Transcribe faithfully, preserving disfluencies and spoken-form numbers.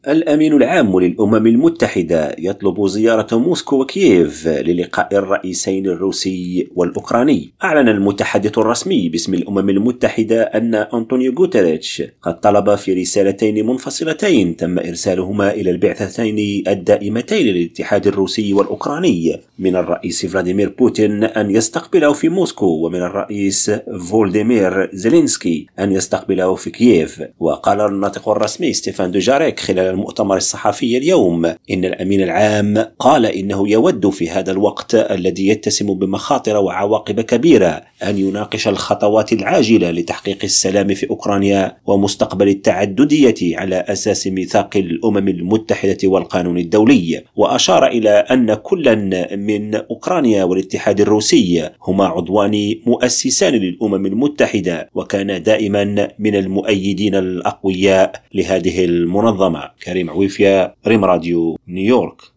الأمين العام للأمم المتحدة يطلب زيارة موسكو وكييف للقاء الرئيسين الروسي والأوكراني. أعلن المتحدث الرسمي باسم الأمم المتحدة أن أنطونيو غوتيريش قد طلب في رسالتين منفصلتين تم إرسالهما إلى البعثتين الدائمتين للاتحاد الروسي والأوكراني من الرئيس فلاديمير بوتين أن يستقبله في موسكو، ومن الرئيس فولديمير زيلينسكي أن يستقبله في كييف. وقال الناطق الرسمي ستيفان دوجاريك خلال المؤتمر الصحفي اليوم إن الأمين العام قال إنه يود في هذا الوقت الذي يتسم بمخاطر وعواقب كبيرة أن يناقش الخطوات العاجلة لتحقيق السلام في أوكرانيا ومستقبل التعددية على أساس ميثاق الأمم المتحدة والقانون الدولي. وأشار إلى أن كلا من أوكرانيا والاتحاد الروسي هما عضوان مؤسسان للأمم المتحدة، وكان دائما من المؤيدين الأقوياء لهذه المنظمة. كريم عويفية، ريم راديو، نيويورك.